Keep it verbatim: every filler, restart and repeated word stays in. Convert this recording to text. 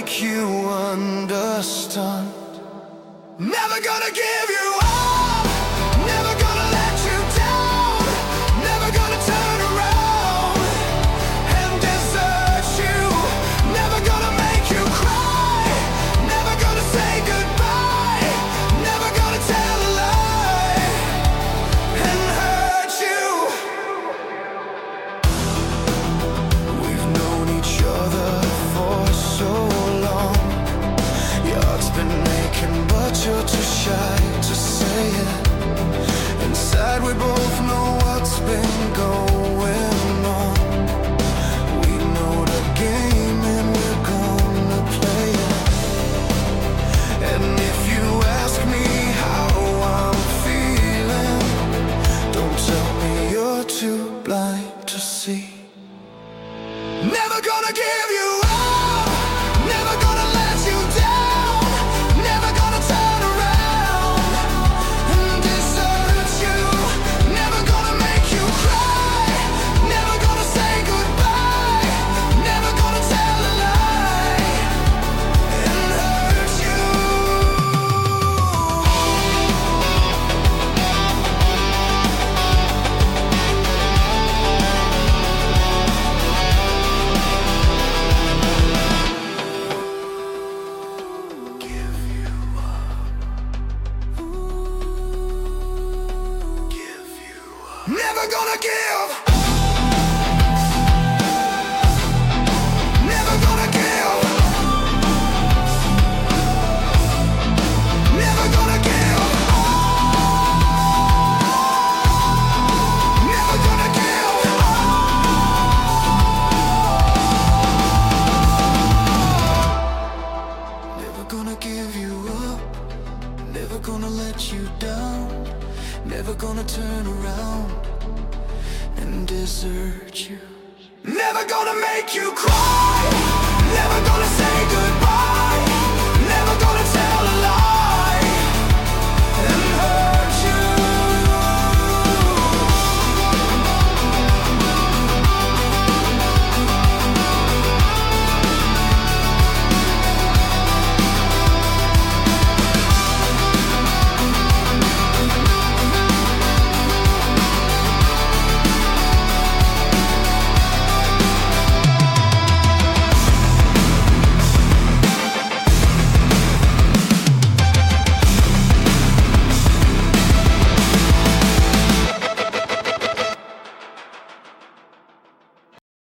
make you understand. Never gonna give you up, never gonna let you down, never gonna turn around and desert you, never gonna make you cry, never gonna say goodbye, never gonna tell a lie and hurt you. We've known each other for so long. Your heart's been aching, but you're too shy to say it. Inside we both know what's been going on. We know the game and we're gonna play it. And if you ask me how I'm feeling, don't tell me you're too blind to see. Never gonna give you up, never gonna let you down, never gonna turn around and desert you, never gonna make you cry, never gonna say goodbye, never gonna tell a lie and hurt you. Give you up. Give you up. Never gonna give. Never gonna give. Never gonna give. Never gonna give. Never gonna give you up, never gonna let you down, never gonna turn around and desert you, never gonna make you cry,